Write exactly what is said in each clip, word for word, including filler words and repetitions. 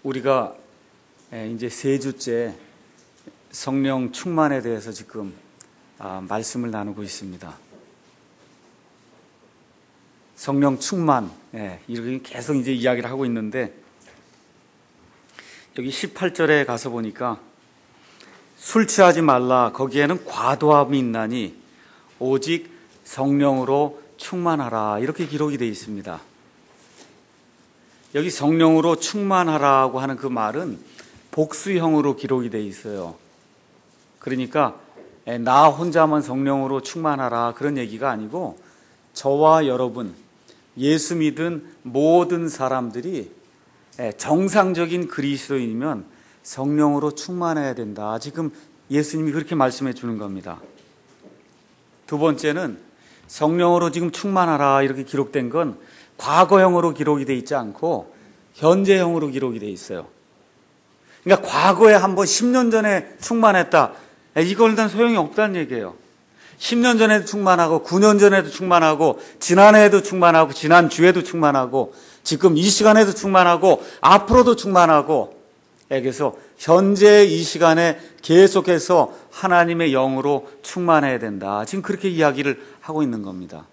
우리가 이제 세 주째 성령 충만에 대해서 지금 말씀을 나누고 있습니다. 성령 충만, 이렇게 계속 이제 이야기를 하고 있는데, 여기 십팔 절에 가서 보니까 술 취하지 말라, 거기에는 과도함이 있나니 오직 성령으로 충만하라, 이렇게 기록이 되어 있습니다. 여기 성령으로 충만하라고 하는 그 말은 복수형으로 기록이 되어 있어요. 그러니까 나 혼자만 성령으로 충만하라, 그런 얘기가 아니고 저와 여러분, 예수 믿은 모든 사람들이 정상적인 그리스도인이면 성령으로 충만해야 된다. 지금 예수님이 그렇게 말씀해 주는 겁니다. 두 번째는 성령으로 지금 충만하라 이렇게 기록된 건 과거형으로 기록이 되어 있지 않고 현재형으로 기록이 되어 있어요. 그러니까 과거에 한번 십 년 전에 충만했다, 이걸로는 소용이 없다는 얘기예요. 십 년 전에도 충만하고 구 년 전에도 충만하고 지난해에도 충만하고 지난주에도 충만하고 지금 이 시간에도 충만하고 앞으로도 충만하고, 그래서 현재 이 시간에 계속해서 하나님의 영으로 충만해야 된다. 지금 그렇게 이야기를 하고 있는 겁니다.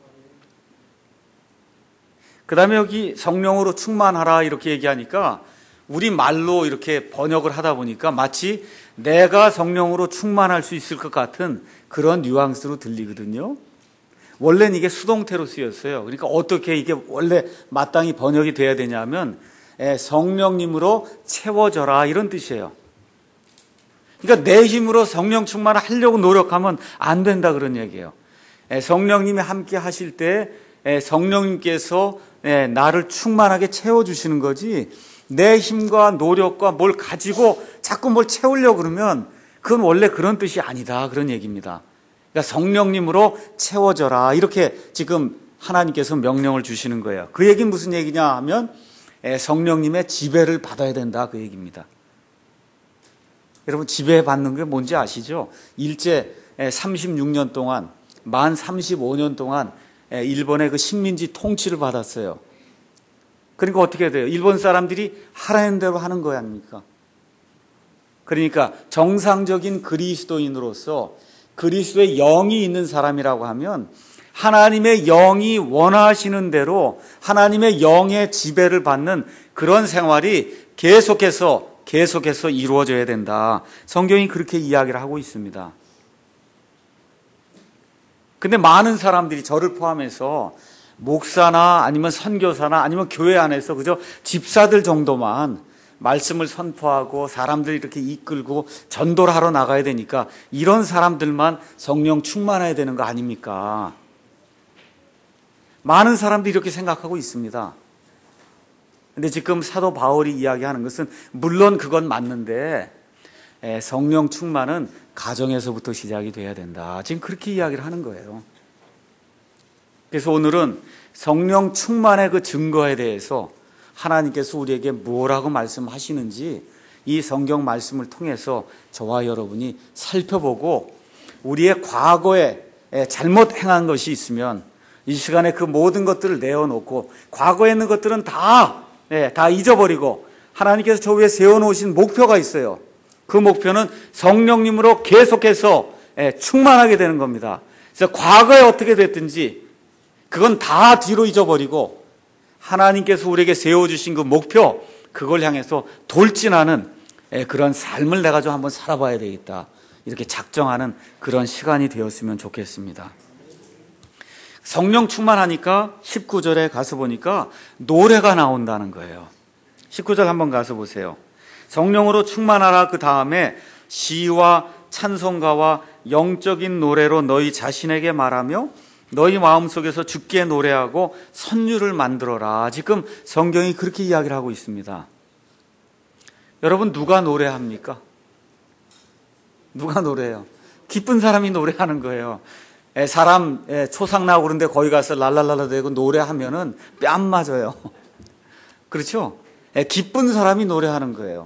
그 다음에 여기 성령으로 충만하라 이렇게 얘기하니까 우리 말로 이렇게 번역을 하다 보니까 마치 내가 성령으로 충만할 수 있을 것 같은 그런 뉘앙스로 들리거든요. 원래는 이게 수동태로 쓰였어요. 그러니까 어떻게 이게 원래 마땅히 번역이 돼야 되냐면 성령님으로 채워져라, 이런 뜻이에요. 그러니까 내 힘으로 성령 충만을 하려고 노력하면 안 된다, 그런 얘기예요. 성령님이 함께 하실 때 성령님께서 나를 충만하게 채워주시는 거지, 내 힘과 노력과 뭘 가지고 자꾸 뭘 채우려고 그러면 그건 원래 그런 뜻이 아니다, 그런 얘기입니다. 그러니까 성령님으로 채워져라, 이렇게 지금 하나님께서 명령을 주시는 거예요. 그 얘기는 무슨 얘기냐 하면 성령님의 지배를 받아야 된다, 그 얘기입니다. 여러분, 지배받는 게 뭔지 아시죠? 일제 삼십육 년 동안, 만 삼십오 년 동안 일본의 그 식민지 통치를 받았어요. 그러니까 어떻게 돼요? 일본 사람들이 하라는 대로 하는 거 아닙니까? 그러니까 정상적인 그리스도인으로서 그리스도의 영이 있는 사람이라고 하면 하나님의 영이 원하시는 대로 하나님의 영의 지배를 받는 그런 생활이 계속해서 계속해서 이루어져야 된다. 성경이 그렇게 이야기를 하고 있습니다. 근데 많은 사람들이, 저를 포함해서 목사나 아니면 선교사나 아니면 교회 안에서 그저 집사들 정도만 말씀을 선포하고 사람들 이렇게 이끌고 전도를 하러 나가야 되니까 이런 사람들만 성령 충만해야 되는 거 아닙니까? 많은 사람들이 이렇게 생각하고 있습니다. 근데 지금 사도 바울이 이야기하는 것은 물론 그건 맞는데 성령 충만은 가정에서부터 시작이 돼야 된다. 지금 그렇게 이야기를 하는 거예요. 그래서 오늘은 성령 충만의 그 증거에 대해서 하나님께서 우리에게 뭐라고 말씀하시는지 이 성경 말씀을 통해서 저와 여러분이 살펴보고 우리의 과거에 잘못 행한 것이 있으면 이 시간에 그 모든 것들을 내어놓고 과거에 있는 것들은 다, 다 잊어버리고 하나님께서 저 위에 세워놓으신 목표가 있어요. 그 목표는 성령님으로 계속해서 충만하게 되는 겁니다. 그래서 과거에 어떻게 됐든지 그건 다 뒤로 잊어버리고 하나님께서 우리에게 세워주신 그 목표, 그걸 향해서 돌진하는 그런 삶을 내가 좀 한번 살아봐야 되겠다, 이렇게 작정하는 그런 시간이 되었으면 좋겠습니다. 성령 충만하니까 십구 절에 가서 보니까 노래가 나온다는 거예요. 십구 절 한번 가서 보세요. 성령으로 충만하라, 그 다음에 시와 찬송가와 영적인 노래로 너희 자신에게 말하며 너희 마음속에서 주께 노래하고 선율을 만들어라. 지금 성경이 그렇게 이야기를 하고 있습니다. 여러분, 누가 노래합니까? 누가 노래해요? 기쁜 사람이 노래하는 거예요. 사람 초상 나고 그런데 거기 가서 랄랄랄라 대고 노래하면은 뺨 맞아요. 그렇죠? 기쁜 사람이 노래하는 거예요.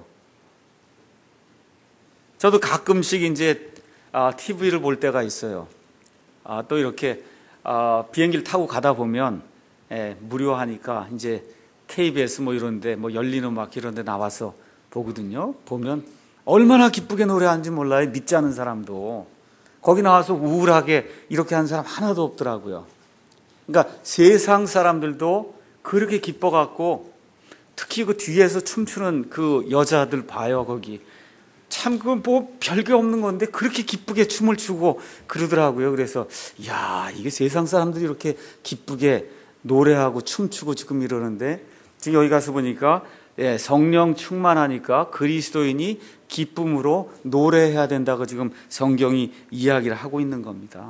저도 가끔씩 이제 티비를 볼 때가 있어요. 또 이렇게 비행기를 타고 가다 보면 무료하니까 이제 케이비에스 뭐 이런데 뭐 열린 음악 이런데 나와서 보거든요. 보면 얼마나 기쁘게 노래하는지 몰라요. 믿지 않은 사람도. 거기 나와서 우울하게 이렇게 하는 사람 하나도 없더라고요. 그러니까 세상 사람들도 그렇게 기뻐갖고 특히 그 뒤에서 춤추는 그 여자들 봐요. 거기 참 그 뭐 별게 없는 건데 그렇게 기쁘게 춤을 추고 그러더라고요. 그래서 야, 이게 세상 사람들이 이렇게 기쁘게 노래하고 춤추고 지금 이러는데 지금 여기 가서 보니까 예, 성령 충만하니까 그리스도인이 기쁨으로 노래해야 된다고 지금 성경이 이야기를 하고 있는 겁니다.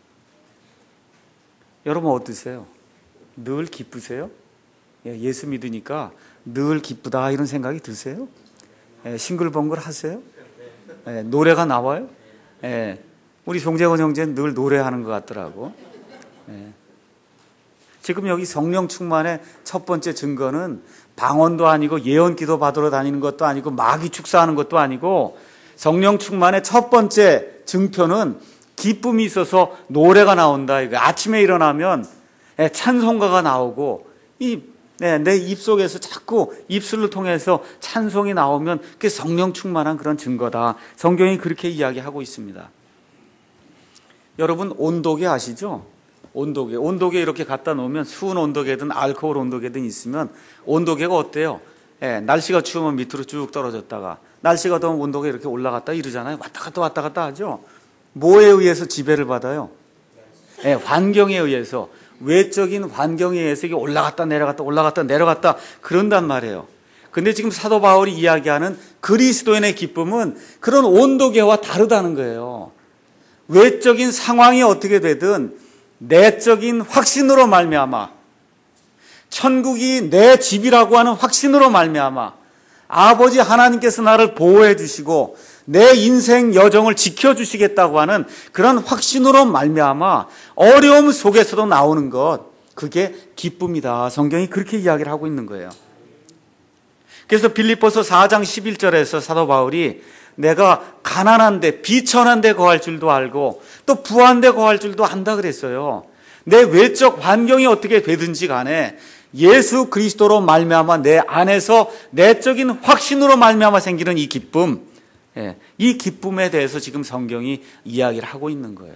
여러분 어떠세요? 늘 기쁘세요? 예, 예수 믿으니까 늘 기쁘다 이런 생각이 드세요? 예, 싱글벙글 하세요? 예, 노래가 나와요? 예, 우리 송재원 형제는 늘 노래하는 것 같더라고. 예. 지금 여기 성령 충만의 첫 번째 증거는 방언도 아니고 예언기도 받으러 다니는 것도 아니고 마귀 축사하는 것도 아니고 성령 충만의 첫 번째 증표는 기쁨이 있어서 노래가 나온다. 이거 아침에 일어나면 찬송가가 나오고 이 내 입속에서 자꾸 입술을 통해서 찬송이 나오면 그게 성령 충만한 그런 증거다. 성경이 그렇게 이야기하고 있습니다. 여러분 온도계 아시죠? 온도계. 온도계 이렇게 갖다 놓으면 수은 온도계든 알코올 온도계든 있으면 온도계가 어때요? 예, 날씨가 추우면 밑으로 쭉 떨어졌다가 날씨가 더우면 온도계 이렇게 올라갔다 이러잖아요. 왔다 갔다 왔다 갔다 하죠. 뭐에 의해서 지배를 받아요? 예, 환경에 의해서. 외적인 환경에 의해서 이게 올라갔다 내려갔다 올라갔다 내려갔다 그런단 말이에요. 근데 지금 사도 바울이 이야기하는 그리스도인의 기쁨은 그런 온도계와 다르다는 거예요. 외적인 상황이 어떻게 되든 내적인 확신으로 말미암아 천국이 내 집이라고 하는 확신으로 말미암아 아버지 하나님께서 나를 보호해 주시고 내 인생 여정을 지켜주시겠다고 하는 그런 확신으로 말미암아 어려움 속에서도 나오는 것, 그게 기쁨이다. 성경이 그렇게 이야기를 하고 있는 거예요. 그래서 빌립보서 사 장 십일 절에서 사도 바울이 내가 가난한데 비천한데 거할 줄도 알고 또 부한데 거할 줄도 안다 그랬어요. 내 외적 환경이 어떻게 되든지 간에 예수 그리스도로 말미암아 내 안에서 내적인 확신으로 말미암아 생기는 이 기쁨, 예, 이 기쁨에 대해서 지금 성경이 이야기를 하고 있는 거예요.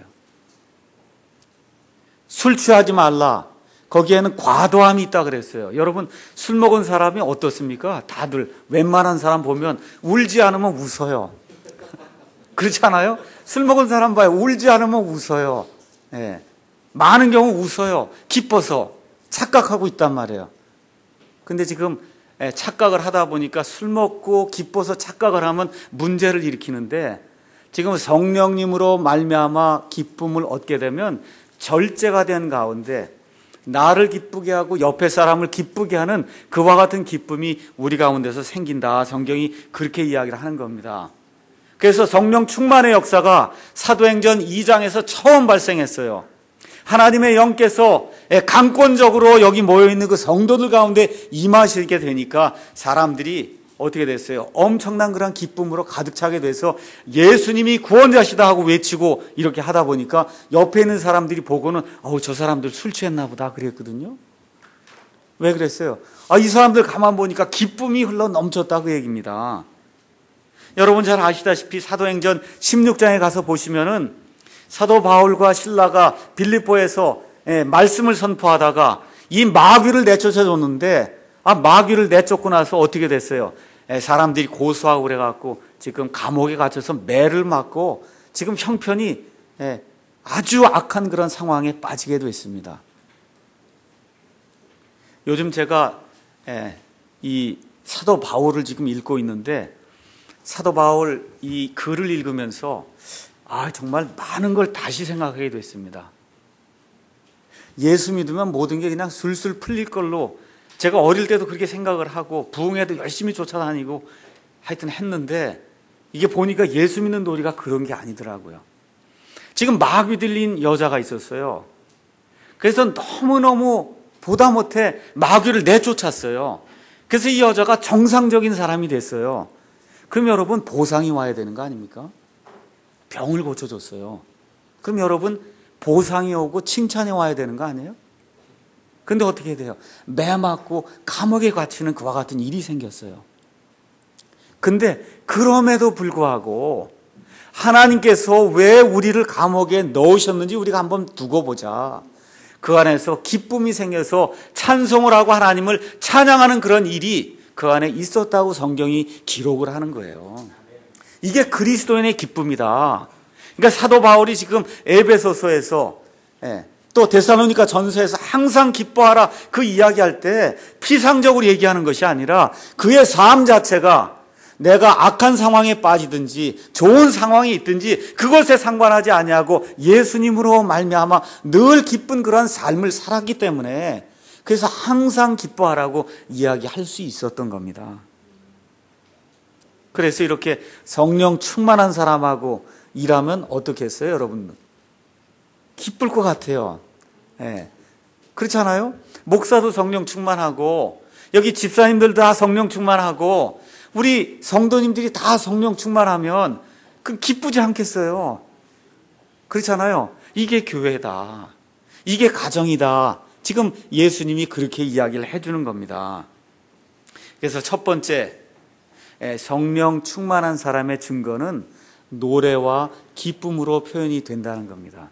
술 취하지 말라. 거기에는 과도함이 있다 그랬어요. 여러분 술 먹은 사람이 어떻습니까? 다들 웬만한 사람 보면 울지 않으면 웃어요. 그렇지 않아요? 술 먹은 사람 봐요. 울지 않으면 웃어요. 예, 많은 경우 웃어요. 기뻐서 착각하고 있단 말이에요. 근데 지금 착각을 하다 보니까 술 먹고 기뻐서 착각을 하면 문제를 일으키는데 지금 성령님으로 말미암아 기쁨을 얻게 되면 절제가 된 가운데 나를 기쁘게 하고 옆에 사람을 기쁘게 하는 그와 같은 기쁨이 우리 가운데서 생긴다. 성경이 그렇게 이야기를 하는 겁니다. 그래서 성령 충만의 역사가 사도행전 이 장에서 처음 발생했어요. 하나님의 영께서 강권적으로 여기 모여있는 그 성도들 가운데 임하시게 되니까 사람들이 어떻게 됐어요? 엄청난 그런 기쁨으로 가득 차게 돼서 예수님이 구원자시다 하고 외치고 이렇게 하다 보니까 옆에 있는 사람들이 보고는 어우, 저 사람들 술 취했나 보다 그랬거든요. 왜 그랬어요? 아, 이 사람들 가만 보니까 기쁨이 흘러 넘쳤다 그 얘기입니다. 여러분 잘 아시다시피 사도행전 십육 장에 가서 보시면은 사도 바울과 실라가 빌립보에서 말씀을 선포하다가 이 마귀를 내쫓아줬는데 아, 마귀를 내쫓고 나서 어떻게 됐어요? 사람들이 고소하고 그래갖고 지금 감옥에 갇혀서 매를 맞고 지금 형편이 아주 악한 그런 상황에 빠지게 됐습니다. 요즘 제가 이 사도 바울을 지금 읽고 있는데 사도 바울 이 글을 읽으면서 아, 정말 많은 걸 다시 생각하게 됐습니다. 예수 믿으면 모든 게 그냥 술술 풀릴 걸로 제가 어릴 때도 그렇게 생각을 하고 부흥회도 열심히 쫓아다니고 하여튼 했는데 이게 보니까 예수 믿는 놀이가 그런 게 아니더라고요. 지금 마귀 들린 여자가 있었어요. 그래서 너무너무 보다 못해 마귀를 내쫓았어요. 그래서 이 여자가 정상적인 사람이 됐어요. 그럼 여러분 보상이 와야 되는 거 아닙니까? 병을 고쳐줬어요. 그럼 여러분 보상이 오고 칭찬이 와야 되는 거 아니에요? 근데 어떻게 돼요? 매 맞고 감옥에 갇히는 그와 같은 일이 생겼어요. 근데 그럼에도 불구하고 하나님께서 왜 우리를 감옥에 넣으셨는지 우리가 한번 두고 보자. 그 안에서 기쁨이 생겨서 찬송을 하고 하나님을 찬양하는 그런 일이 그 안에 있었다고 성경이 기록을 하는 거예요. 이게 그리스도인의 기쁨이다. 그러니까 사도 바울이 지금 에베소서에서 예, 또 데살로니가 전서에서 항상 기뻐하라 그 이야기할 때 피상적으로 얘기하는 것이 아니라 그의 삶 자체가 내가 악한 상황에 빠지든지 좋은 상황이 있든지 그것에 상관하지 아니하고 예수님으로 말미암아 늘 기쁜 그런 삶을 살았기 때문에 그래서 항상 기뻐하라고 이야기할 수 있었던 겁니다. 그래서 이렇게 성령 충만한 사람하고 일하면 어떻겠어요, 여러분? 기쁠 것 같아요. 예. 그렇지 않아요? 목사도 성령 충만하고 여기 집사님들 다 성령 충만하고 우리 성도님들이 다 성령 충만하면 그 기쁘지 않겠어요? 그렇잖아요. 이게 교회다. 이게 가정이다. 지금 예수님이 그렇게 이야기를 해주는 겁니다. 그래서 첫 번째 성령 충만한 사람의 증거는 노래와 기쁨으로 표현이 된다는 겁니다.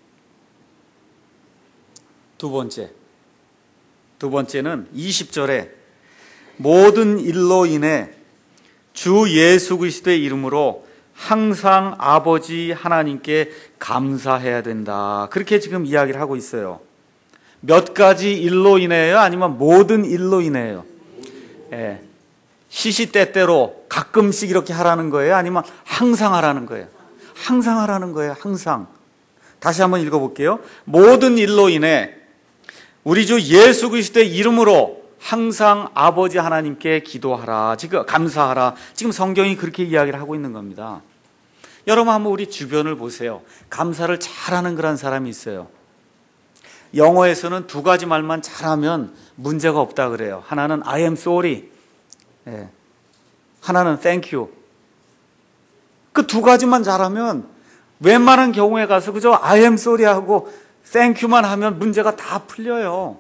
두 번째, 두 번째는 이십 절에 모든 일로 인해 주 예수 그리스도의 이름으로 항상 아버지 하나님께 감사해야 된다. 그렇게 지금 이야기를 하고 있어요. 몇 가지 일로 인해요? 아니면 모든 일로 인해요? 예. 시시때때로 가끔씩 이렇게 하라는 거예요? 아니면 항상 하라는 거예요? 항상 하라는 거예요. 항상. 다시 한번 읽어볼게요. 모든 일로 인해 우리 주 예수 그리스도의 이름으로 항상 아버지 하나님께 기도하라. 지금 감사하라. 지금 성경이 그렇게 이야기를 하고 있는 겁니다. 여러분 한번 우리 주변을 보세요. 감사를 잘하는 그런 사람이 있어요. 영어에서는 두 가지 말만 잘하면 문제가 없다 그래요. 하나는 I am sorry. 예. 하나는 thank you. 그 두 가지만 잘하면 웬만한 경우에 가서 그저 I am sorry 하고 thank you만 하면 문제가 다 풀려요.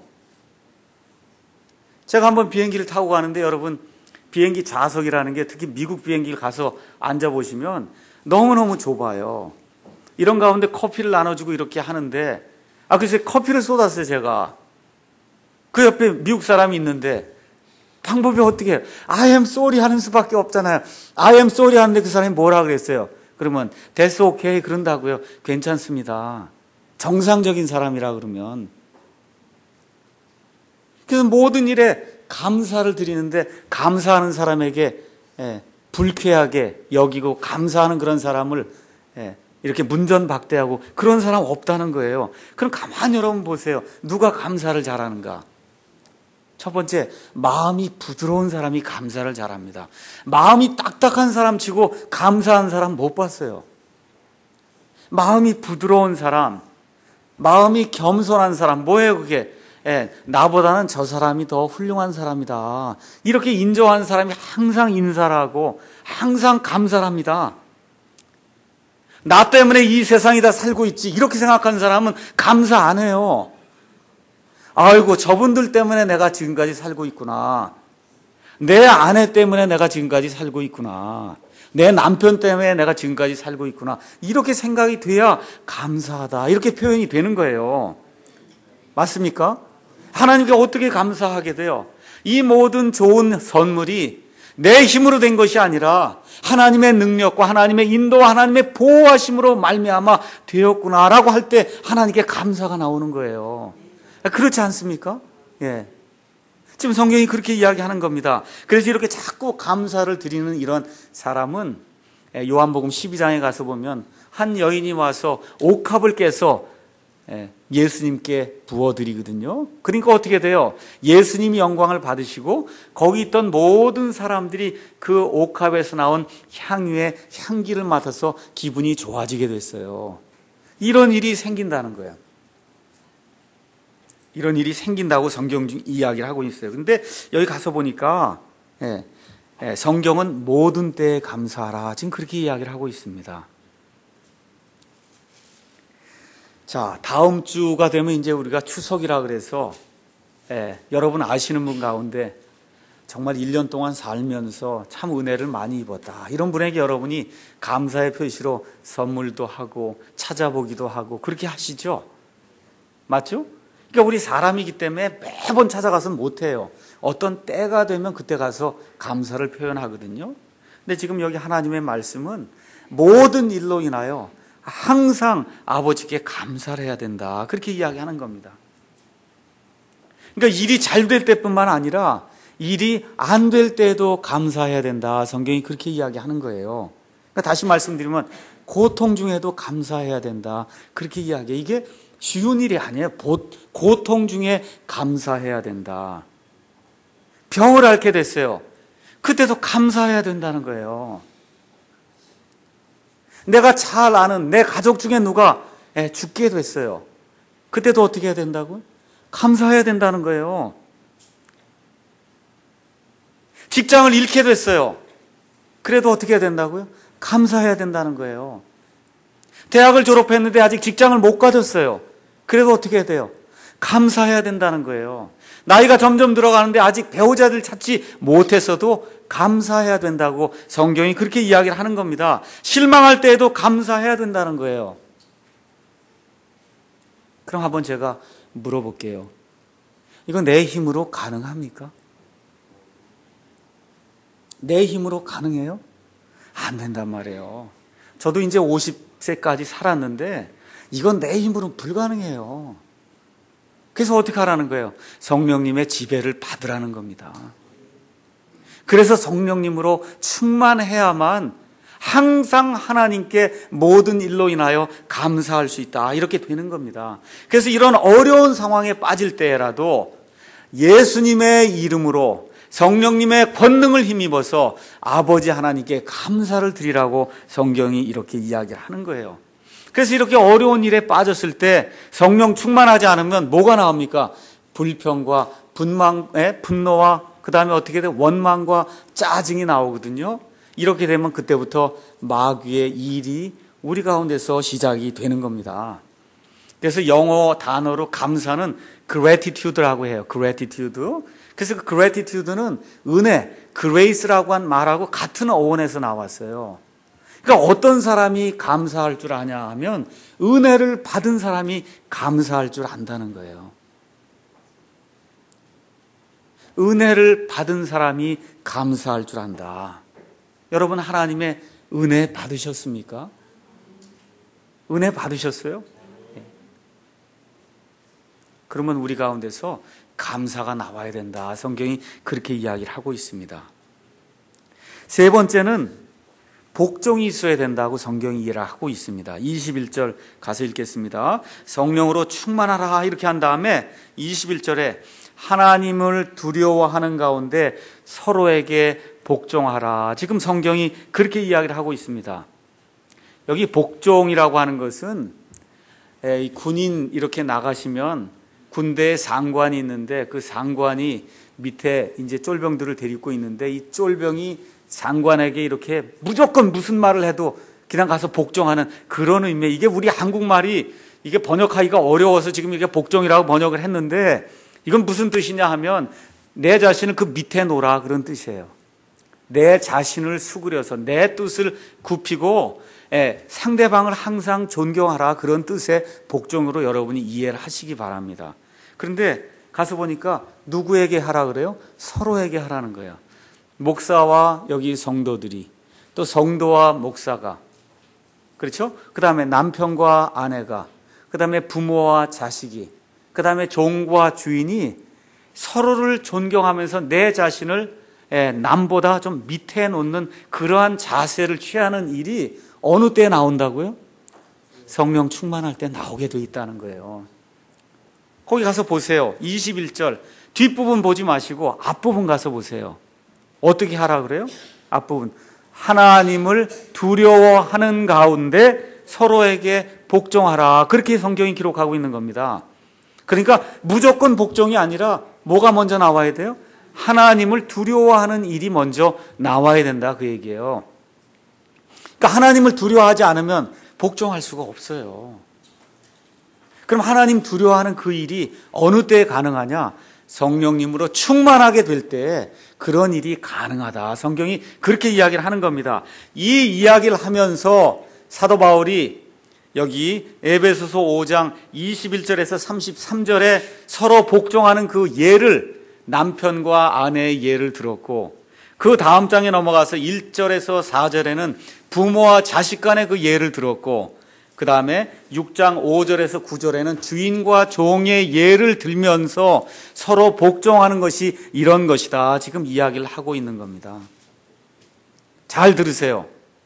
제가 한번 비행기를 타고 가는데 여러분 비행기 좌석이라는 게 특히 미국 비행기를 가서 앉아보시면 너무너무 좁아요. 이런 가운데 커피를 나눠주고 이렇게 하는데 아 그래서 커피를 쏟았어요. 제가 그 옆에 미국 사람이 있는데 방법이 어떻게 해요? I am sorry 하는 수밖에 없잖아요. I am sorry 하는데 그 사람이 뭐라 그랬어요? 그러면 that's okay 그런다고요. 괜찮습니다. 정상적인 사람이라 그러면. 그래서 모든 일에 감사를 드리는데 감사하는 사람에게 예, 불쾌하게 여기고 감사하는 그런 사람을 예, 이렇게 문전박대하고 그런 사람 없다는 거예요. 그럼 가만히 여러분 보세요. 누가 감사를 잘하는가? 첫 번째, 마음이 부드러운 사람이 감사를 잘합니다. 마음이 딱딱한 사람 치고 감사한 사람 못 봤어요. 마음이 부드러운 사람, 마음이 겸손한 사람, 뭐예요 그게? 예, 나보다는 저 사람이 더 훌륭한 사람이다. 이렇게 인정한 사람이 항상 인사를 하고 항상 감사를 합니다. 나 때문에 이 세상이 다 살고 있지 이렇게 생각하는 사람은 감사 안 해요. 아이고 저분들 때문에 내가 지금까지 살고 있구나. 내 아내 때문에 내가 지금까지 살고 있구나. 내 남편 때문에 내가 지금까지 살고 있구나. 이렇게 생각이 돼야 감사하다. 이렇게 표현이 되는 거예요. 맞습니까? 하나님께 어떻게 감사하게 돼요? 이 모든 좋은 선물이 내 힘으로 된 것이 아니라 하나님의 능력과 하나님의 인도와 하나님의 보호하심으로 말미암아 되었구나라고 할 때 하나님께 감사가 나오는 거예요. 그렇지 않습니까? 예. 지금 성경이 그렇게 이야기하는 겁니다. 그래서 이렇게 자꾸 감사를 드리는 이런 사람은 요한복음 십이 장에 가서 보면 한 여인이 와서 옥합을 깨서 예수님께 부어드리거든요. 그러니까 어떻게 돼요? 예수님이 영광을 받으시고 거기 있던 모든 사람들이 그 옥합에서 나온 향유의 향기를 맡아서 기분이 좋아지게 됐어요. 이런 일이 생긴다는 거예요. 이런 일이 생긴다고 성경 중 이야기를 하고 있어요. 근데 여기 가서 보니까 예, 예, 성경은 모든 때에 감사하라. 지금 그렇게 이야기를 하고 있습니다. 자, 다음 주가 되면 이제 우리가 추석이라 그래서 예, 여러분 아시는 분 가운데 정말 일 년 동안 살면서 참 은혜를 많이 입었다, 이런 분에게 여러분이 감사의 표시로 선물도 하고 찾아보기도 하고 그렇게 하시죠? 맞죠? 그러니까 우리 사람이기 때문에 매번 찾아가서는 못해요. 어떤 때가 되면 그때 가서 감사를 표현하거든요. 근데 지금 여기 하나님의 말씀은 모든 일로 인하여 항상 아버지께 감사를 해야 된다, 그렇게 이야기하는 겁니다. 그러니까 일이 잘 될 때뿐만 아니라 일이 안 될 때에도 감사해야 된다, 성경이 그렇게 이야기하는 거예요. 그러니까 다시 말씀드리면 고통 중에도 감사해야 된다, 그렇게 이야기해요. 이게 쉬운 일이 아니에요. 고통 중에 감사해야 된다. 병을 앓게 됐어요. 그때도 감사해야 된다는 거예요. 내가 잘 아는 내 가족 중에 누가 죽게 됐어요. 그때도 어떻게 해야 된다고요? 감사해야 된다는 거예요. 직장을 잃게 됐어요. 그래도 어떻게 해야 된다고요? 감사해야 된다는 거예요. 대학을 졸업했는데 아직 직장을 못 가졌어요. 그래도 어떻게 해야 돼요? 감사해야 된다는 거예요. 나이가 점점 들어가는데 아직 배우자들 찾지 못했어도 감사해야 된다고 성경이 그렇게 이야기를 하는 겁니다. 실망할 때에도 감사해야 된다는 거예요. 그럼 한번 제가 물어볼게요. 이거 내 힘으로 가능합니까? 내 힘으로 가능해요? 안 된단 말이에요. 저도 이제 오십 세까지 살았는데 이건 내 힘으로는 불가능해요. 그래서 어떻게 하라는 거예요? 성령님의 지배를 받으라는 겁니다. 그래서 성령님으로 충만해야만 항상 하나님께 모든 일로 인하여 감사할 수 있다, 이렇게 되는 겁니다. 그래서 이런 어려운 상황에 빠질 때라도 예수님의 이름으로 성령님의 권능을 힘입어서 아버지 하나님께 감사를 드리라고 성경이 이렇게 이야기를 하는 거예요. 그래서 이렇게 어려운 일에 빠졌을 때 성령 충만하지 않으면 뭐가 나옵니까? 불평과 분망, 분노와 그 다음에 어떻게 돼? 원망과 짜증이 나오거든요. 이렇게 되면 그때부터 마귀의 일이 우리 가운데서 시작이 되는 겁니다. 그래서 영어 단어로 감사는 gratitude라고 해요. gratitude. 그래서 그 gratitude는 은혜, grace라고 한 말하고 같은 어원에서 나왔어요. 그러니까 어떤 사람이 감사할 줄 아냐 하면 은혜를 받은 사람이 감사할 줄 안다는 거예요. 은혜를 받은 사람이 감사할 줄 안다. 여러분, 하나님의 은혜 받으셨습니까? 은혜 받으셨어요? 그러면 우리 가운데서 감사가 나와야 된다. 성경이 그렇게 이야기를 하고 있습니다. 세 번째는 복종이 있어야 된다고 성경이 이해를 하고 있습니다. 이십일 절 가서 읽겠습니다. 성령으로 충만하라, 이렇게 한 다음에 이십일 절에 하나님을 두려워하는 가운데 서로에게 복종하라. 지금 성경이 그렇게 이야기를 하고 있습니다. 여기 복종이라고 하는 것은 군인 이렇게 나가시면 군대에 상관이 있는데 그 상관이 밑에 이제 쫄병들을 데리고 있는데 이 쫄병이 장관에게 이렇게 무조건 무슨 말을 해도 그냥 가서 복종하는 그런 의미. 이게 우리 한국말이 이게 번역하기가 어려워서 지금 이게 복종이라고 번역을 했는데 이건 무슨 뜻이냐 하면 내 자신을 그 밑에 놓으라, 그런 뜻이에요. 내 자신을 수그려서 내 뜻을 굽히고 예, 상대방을 항상 존경하라, 그런 뜻의 복종으로 여러분이 이해를 하시기 바랍니다. 그런데 가서 보니까 누구에게 하라 그래요? 서로에게 하라는 거예요. 목사와 여기 성도들이, 또 성도와 목사가, 그렇죠? 그 다음에 남편과 아내가, 그 다음에 부모와 자식이, 그 다음에 종과 주인이 서로를 존경하면서 내 자신을 남보다 좀 밑에 놓는 그러한 자세를 취하는 일이 어느 때 나온다고요? 성령 충만할 때 나오게 돼 있다는 거예요. 거기 가서 보세요. 이십일 절 뒷부분 보지 마시고 앞부분 가서 보세요. 어떻게 하라 그래요? 앞부분. 하나님을 두려워하는 가운데 서로에게 복종하라. 그렇게 성경이 기록하고 있는 겁니다. 그러니까 무조건 복종이 아니라 뭐가 먼저 나와야 돼요? 하나님을 두려워하는 일이 먼저 나와야 된다, 그 얘기예요. 그러니까 하나님을 두려워하지 않으면 복종할 수가 없어요. 그럼 하나님 두려워하는 그 일이 어느 때에 가능하냐? 성령님으로 충만하게 될 때 그런 일이 가능하다. 성경이 그렇게 이야기를 하는 겁니다. 이 이야기를 하면서 사도 바울이 여기 에베소서 오 장 이십일 절에서 삼십삼 절에 서로 복종하는 그 예를, 남편과 아내의 예를 들었고, 그 다음 장에 넘어가서 일 절에서 사 절에는 부모와 자식 간의 그 예를 들었고, 그 다음에 육 장 오 절에서 구 절에는 주인과 종의 예를 들면서 서로 복종하는 것이 이런 것이다. 지금 이야기를 하고 있는 겁니다. 잘 들으세요.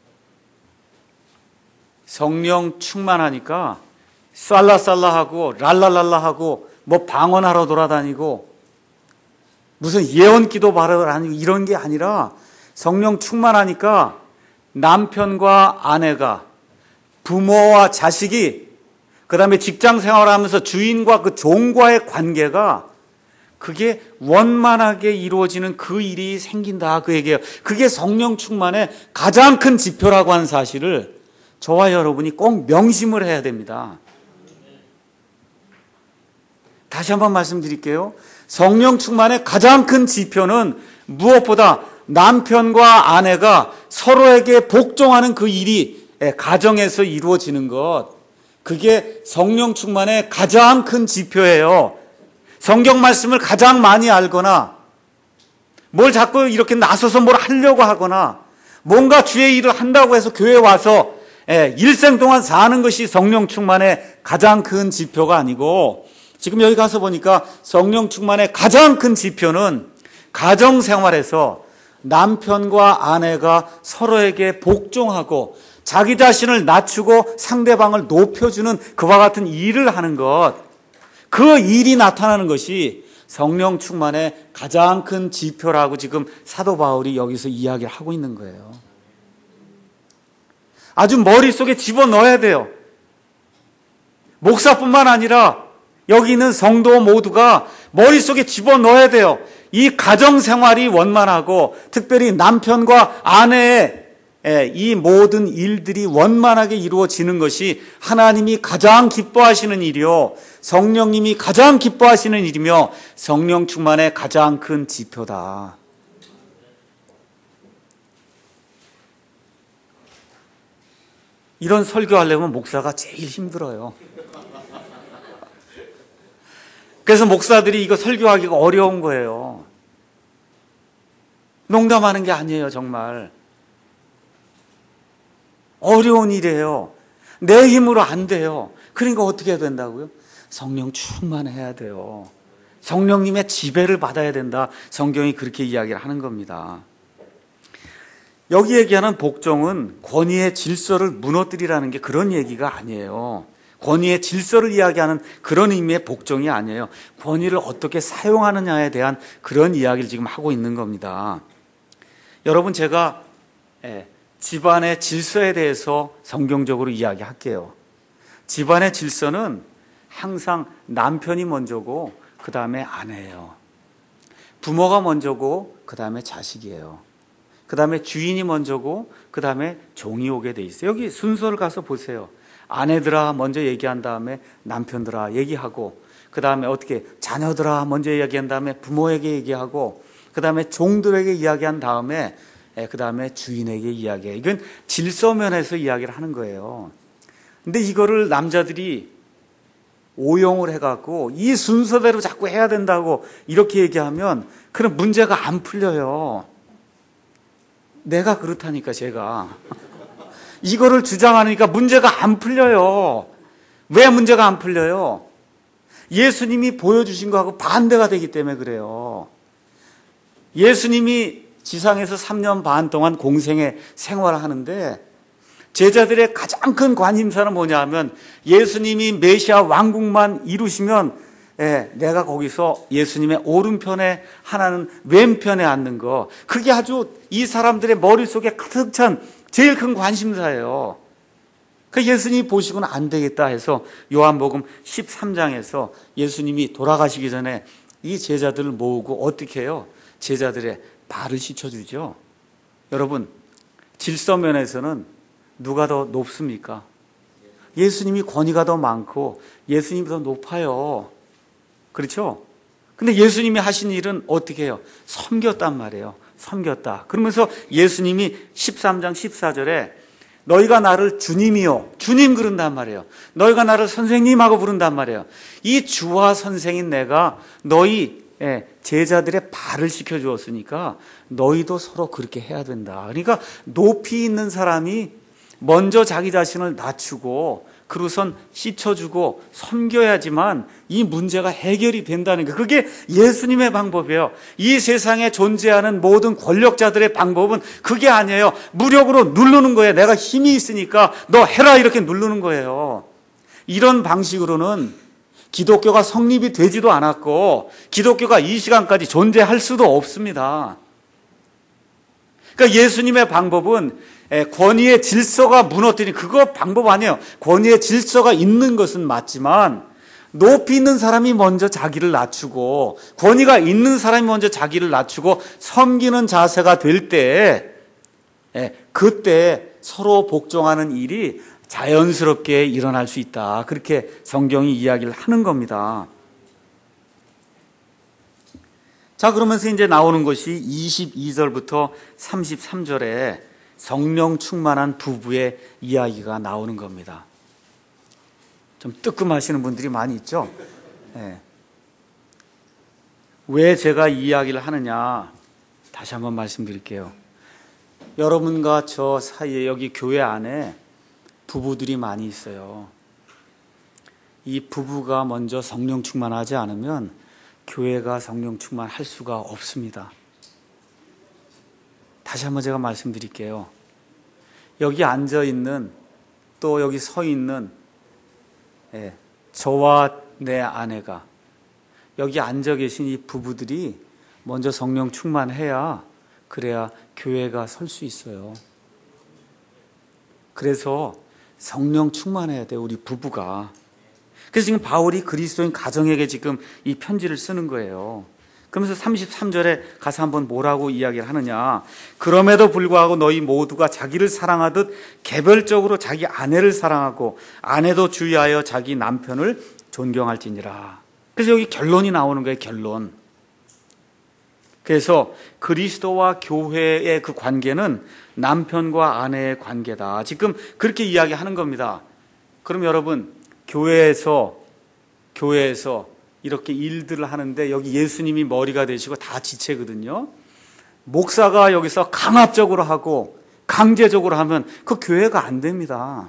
성령 충만하니까 쌀라쌀라하고 랄랄랄라하고 뭐 방언하러 돌아다니고 무슨 예언기도 바라러 다니고 이런 게 아니라, 성령 충만하니까 남편과 아내가, 부모와 자식이, 그 다음에 직장 생활하면서 주인과 그 종과의 관계가 그게 원만하게 이루어지는 그 일이 생긴다. 그 얘기예요. 그게 성령 충만의 가장 큰 지표라고 하는 사실을 저와 여러분이 꼭 명심을 해야 됩니다. 다시 한번 말씀드릴게요. 성령 충만의 가장 큰 지표는 무엇보다 남편과 아내가 서로에게 복종하는 그 일이 가정에서 이루어지는 것, 그게 성령 충만의 가장 큰 지표예요. 성경 말씀을 가장 많이 알거나 뭘 자꾸 이렇게 나서서 뭘 하려고 하거나 뭔가 주의 일을 한다고 해서 교회에 와서 일생 동안 사는 것이 성령 충만의 가장 큰 지표가 아니고, 지금 여기 가서 보니까 성령 충만의 가장 큰 지표는 가정생활에서 남편과 아내가 서로에게 복종하고 자기 자신을 낮추고 상대방을 높여주는 그와 같은 일을 하는 것, 그 일이 나타나는 것이 성령 충만의 가장 큰 지표라고 지금 사도 바울이 여기서 이야기를 하고 있는 거예요. 아주 머릿속에 집어넣어야 돼요. 목사뿐만 아니라 여기 있는 성도 모두가 머릿속에 집어넣어야 돼요. 이 가정생활이 원만하고 특별히 남편과 아내의 이 모든 일들이 원만하게 이루어지는 것이 하나님이 가장 기뻐하시는 일이요, 성령님이 가장 기뻐하시는 일이며 성령 충만의 가장 큰 지표다. 이런 설교하려면 목사가 제일 힘들어요. 그래서 목사들이 이거 설교하기가 어려운 거예요. 농담하는 게 아니에요, 정말. 어려운 일이에요. 내 힘으로 안 돼요. 그러니까 어떻게 해야 된다고요? 성령 충만해야 돼요. 성령님의 지배를 받아야 된다. 성경이 그렇게 이야기를 하는 겁니다. 여기 얘기하는 복종은 권위의 질서를 무너뜨리라는 게 그런 얘기가 아니에요. 권위의 질서를 이야기하는 그런 의미의 복종이 아니에요. 권위를 어떻게 사용하느냐에 대한 그런 이야기를 지금 하고 있는 겁니다. 여러분, 제가 집안의 질서에 대해서 성경적으로 이야기할게요. 집안의 질서는 항상 남편이 먼저고 그 다음에 아내예요. 부모가 먼저고 그 다음에 자식이에요. 그 다음에 주인이 먼저고 그 다음에 종이 오게 돼 있어요. 여기 순서를 가서 보세요. 아내들아 먼저 얘기한 다음에 남편들아 얘기하고, 그 다음에 어떻게 자녀들아 먼저 이야기한 다음에 부모에게 얘기하고, 그 다음에 종들에게 이야기한 다음에 그 다음에 주인에게 이야기해요. 이건 질서면에서 이야기를 하는 거예요. 근데 이거를 남자들이 오용을 해갖고 이 순서대로 자꾸 해야 된다고 이렇게 얘기하면 그럼 문제가 안 풀려요. 내가 그렇다니까, 제가. 이거를 주장하니까 문제가 안 풀려요. 왜 문제가 안 풀려요? 예수님이 보여주신 거하고 반대가 되기 때문에 그래요. 예수님이 지상에서 삼 년 반 동안 공생의 생활을 하는데 제자들의 가장 큰 관심사는 뭐냐 하면 예수님이 메시아 왕국만 이루시면 예, 내가 거기서 예수님의 오른편에, 하나는 왼편에 앉는 거, 그게 아주 이 사람들의 머릿속에 가득 찬 제일 큰 관심사예요. 그 예수님이 보시고는 안 되겠다 해서 요한복음 십삼 장에서 예수님이 돌아가시기 전에 이 제자들을 모으고 어떻게 해요? 제자들의 발을 씻어주죠. 여러분, 질서면에서는 누가 더 높습니까? 예수님이 권위가 더 많고 예수님이 더 높아요. 그렇죠? 근데 예수님이 하신 일은 어떻게 해요? 섬겼단 말이에요. 섬겼다. 그러면서 예수님이 십삼 장 십사 절에 너희가 나를 주님이요. 주님 그런단 말이에요. 너희가 나를 선생님하고 부른단 말이에요. 이 주와 선생인 내가 너희 제자들의 발을 씻겨주었으니까 너희도 서로 그렇게 해야 된다. 그러니까 높이 있는 사람이 먼저 자기 자신을 낮추고 그러선 씻어주고 섬겨야지만 이 문제가 해결이 된다는 거. 그게 예수님의 방법이에요. 이 세상에 존재하는 모든 권력자들의 방법은 그게 아니에요. 무력으로 누르는 거예요. 내가 힘이 있으니까 너 해라 이렇게 누르는 거예요. 이런 방식으로는 기독교가 성립이 되지도 않았고 기독교가 이 시간까지 존재할 수도 없습니다. 그러니까 예수님의 방법은 권위의 질서가 무너뜨린 그거 방법 아니에요. 권위의 질서가 있는 것은 맞지만 높이 있는 사람이 먼저 자기를 낮추고 권위가 있는 사람이 먼저 자기를 낮추고 섬기는 자세가 될 때 그때 서로 복종하는 일이 자연스럽게 일어날 수 있다. 그렇게 성경이 이야기를 하는 겁니다. 자, 그러면서 이제 나오는 것이 이십이 절부터 삼십삼 절에 성령 충만한 부부의 이야기가 나오는 겁니다. 좀 뜨끔하시는 분들이 많이 있죠? 네. 왜 제가 이 이야기를 하느냐? 다시 한번 말씀드릴게요. 여러분과 저 사이에 여기 교회 안에 부부들이 많이 있어요. 이 부부가 먼저 성령 충만하지 않으면 교회가 성령 충만할 수가 없습니다. 다시 한번 제가 말씀드릴게요. 여기 앉아있는 또 여기 서 있는 예, 저와 내 아내가 여기 앉아 계신 이 부부들이 먼저 성령 충만해야 그래야 교회가 설 수 있어요. 그래서 성령 충만해야 돼요, 우리 부부가. 그래서 지금 바울이 그리스도인 가정에게 지금 이 편지를 쓰는 거예요. 그러면서 삼십삼 절에 가서 한번 뭐라고 이야기를 하느냐. 그럼에도 불구하고 너희 모두가 자기를 사랑하듯 개별적으로 자기 아내를 사랑하고 아내도 주의하여 자기 남편을 존경할지니라. 그래서 여기 결론이 나오는 거예요, 결론. 그래서 그리스도와 교회의 그 관계는 남편과 아내의 관계다. 지금 그렇게 이야기하는 겁니다. 그럼 여러분, 교회에서 교회에서 이렇게 일들을 하는데 여기 예수님이 머리가 되시고 다 지체거든요. 목사가 여기서 강압적으로 하고 강제적으로 하면 그 교회가 안 됩니다.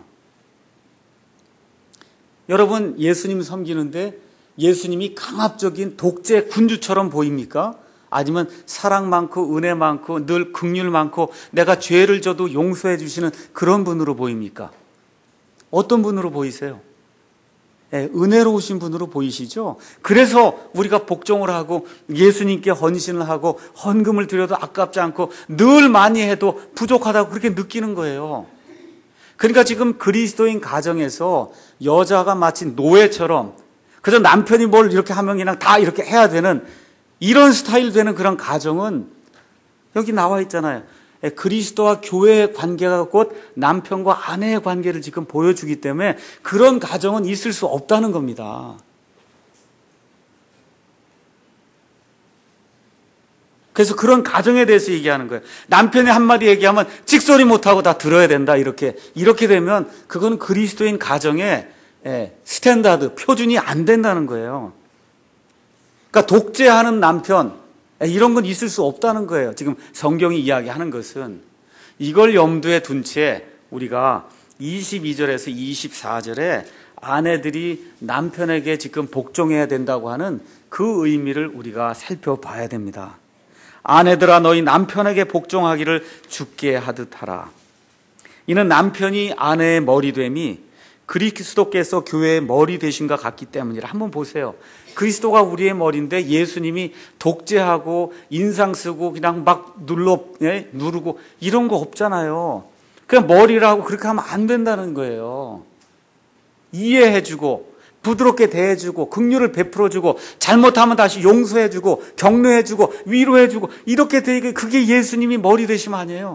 여러분, 예수님 섬기는데 예수님이 강압적인 독재 군주처럼 보입니까? 아니면 사랑 많고 은혜 많고 늘 긍휼 많고 내가 죄를 져도 용서해 주시는 그런 분으로 보입니까? 어떤 분으로 보이세요? 네, 은혜로우신 분으로 보이시죠? 그래서 우리가 복종을 하고 예수님께 헌신을 하고 헌금을 드려도 아깝지 않고 늘 많이 해도 부족하다고 그렇게 느끼는 거예요. 그러니까 지금 그리스도인 가정에서 여자가 마치 노예처럼 그저 남편이 뭘 이렇게 하면 그냥 다 이렇게 해야 되는 이런 스타일 되는 그런 가정은 여기 나와 있잖아요. 그리스도와 교회의 관계가 곧 남편과 아내의 관계를 지금 보여주기 때문에 그런 가정은 있을 수 없다는 겁니다. 그래서 그런 가정에 대해서 얘기하는 거예요. 남편이 한마디 얘기하면 찍소리 못하고 다 들어야 된다. 이렇게 이렇게 되면 그건 그리스도인 가정의 스탠다드, 표준이 안 된다는 거예요. 그러니까 독재하는 남편 이런 건 있을 수 없다는 거예요. 지금 성경이 이야기하는 것은 이걸 염두에 둔 채 우리가 이십이 절에서 이십사 절에 아내들이 남편에게 지금 복종해야 된다고 하는 그 의미를 우리가 살펴봐야 됩니다. 아내들아 너희 남편에게 복종하기를 주께 하듯 하라. 이는 남편이 아내의 머리됨이 그리스도께서 교회의 머리 되신과 같기 때문이라. 한번 보세요. 그리스도가 우리의 머리인데 예수님이 독재하고 인상 쓰고 그냥 막 눌러 예? 누르고 이런 거 없잖아요. 그냥 머리라고 그렇게 하면 안 된다는 거예요. 이해해주고 부드럽게 대해주고 긍휼을 베풀어주고 잘못하면 다시 용서해주고 격려해주고 위로해주고 이렇게 되게 그게 예수님이 머리 되심 아니에요.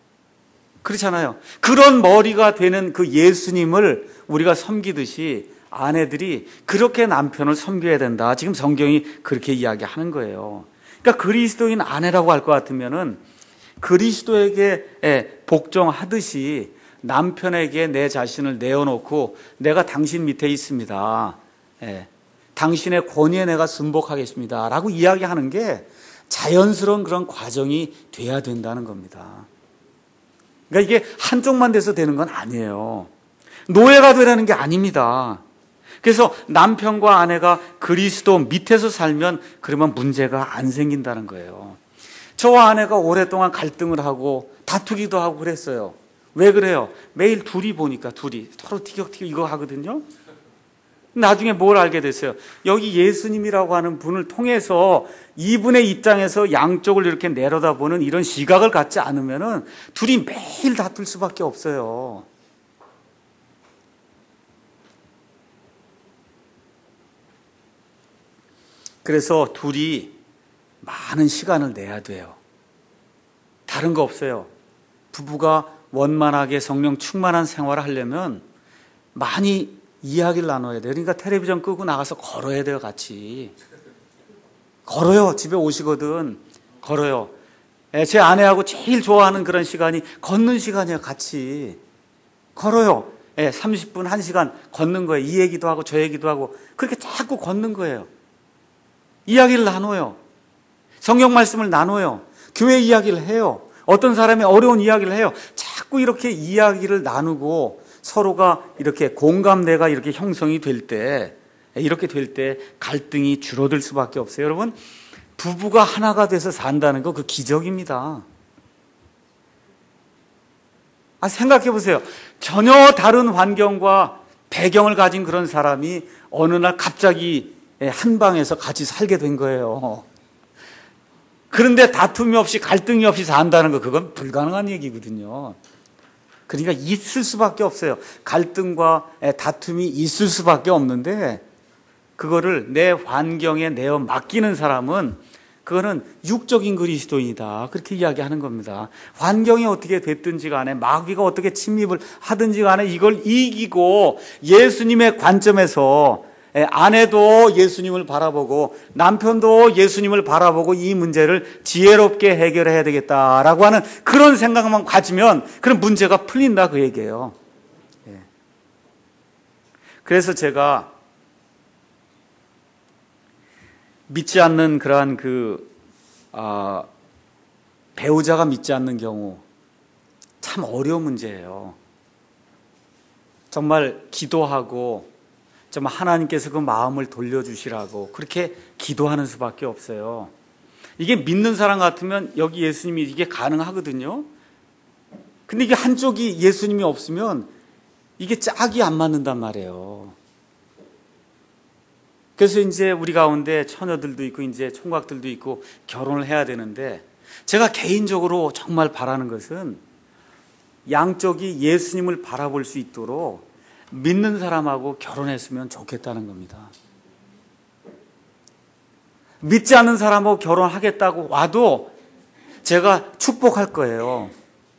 그렇잖아요. 그런 머리가 되는 그 예수님을 우리가 섬기듯이 아내들이 그렇게 남편을 섬겨야 된다. 지금 성경이 그렇게 이야기하는 거예요. 그러니까 그리스도인 아내라고 할 것 같으면은 그리스도에게 복종하듯이 남편에게 내 자신을 내어놓고 내가 당신 밑에 있습니다. 예, 당신의 권위에 내가 순복하겠습니다. 라고 이야기하는 게 자연스러운 그런 과정이 돼야 된다는 겁니다. 그러니까 이게 한쪽만 돼서 되는 건 아니에요. 노예가 되라는 게 아닙니다. 그래서 남편과 아내가 그리스도 밑에서 살면 그러면 문제가 안 생긴다는 거예요. 저와 아내가 오랫동안 갈등을 하고 다투기도 하고 그랬어요. 왜 그래요? 매일 둘이 보니까 둘이 서로 티격티격 이거 하거든요. 나중에 뭘 알게 됐어요? 여기 예수님이라고 하는 분을 통해서 이분의 입장에서 양쪽을 이렇게 내려다보는 이런 시각을 갖지 않으면은 둘이 매일 다툴 수밖에 없어요. 그래서 둘이 많은 시간을 내야 돼요. 다른 거 없어요. 부부가 원만하게 성령 충만한 생활을 하려면 많이 이야기를 나눠야 돼요. 그러니까 텔레비전 끄고 나가서 걸어야 돼요, 같이. 걸어요. 집에 오시거든. 걸어요. 제 아내하고 제일 좋아하는 그런 시간이 걷는 시간이에요, 같이. 걸어요. 삼십 분, 한 시간 걷는 거예요. 이 얘기도 하고 저 얘기도 하고. 그렇게 자꾸 걷는 거예요. 이야기를 나눠요. 성경 말씀을 나눠요. 교회 이야기를 해요. 어떤 사람이 어려운 이야기를 해요. 자꾸 이렇게 이야기를 나누고 서로가 이렇게 공감대가 이렇게 형성이 될 때, 이렇게 될 때 갈등이 줄어들 수밖에 없어요. 여러분, 부부가 하나가 돼서 산다는 거 그 기적입니다. 아, 생각해 보세요. 전혀 다른 환경과 배경을 가진 그런 사람이 어느 날 갑자기 한 방에서 같이 살게 된 거예요. 그런데 다툼이 없이 갈등이 없이 산다는 거 그건 불가능한 얘기거든요. 그러니까 있을 수밖에 없어요. 갈등과 다툼이 있을 수밖에 없는데 그거를 내 환경에 내어 맡기는 사람은 그거는 육적인 그리스도인이다. 그렇게 이야기하는 겁니다. 환경이 어떻게 됐든지 간에 마귀가 어떻게 침입을 하든지 간에 이걸 이기고 예수님의 관점에서 아내도 예수님을 바라보고 남편도 예수님을 바라보고 이 문제를 지혜롭게 해결해야 되겠다라고 하는 그런 생각만 가지면 그런 문제가 풀린다 그 얘기예요. 그래서 제가 믿지 않는 그러한 그 아, 배우자가 믿지 않는 경우 참 어려운 문제예요. 정말 기도하고 정말 하나님께서 그 마음을 돌려주시라고 그렇게 기도하는 수밖에 없어요. 이게 믿는 사람 같으면 여기 예수님이 이게 가능하거든요. 근데 이게 한쪽이 예수님이 없으면 이게 짝이 안 맞는단 말이에요. 그래서 이제 우리 가운데 처녀들도 있고 이제 총각들도 있고 결혼을 해야 되는데 제가 개인적으로 정말 바라는 것은 양쪽이 예수님을 바라볼 수 있도록 믿는 사람하고 결혼했으면 좋겠다는 겁니다. 믿지 않는 사람하고 결혼하겠다고 와도 제가 축복할 거예요.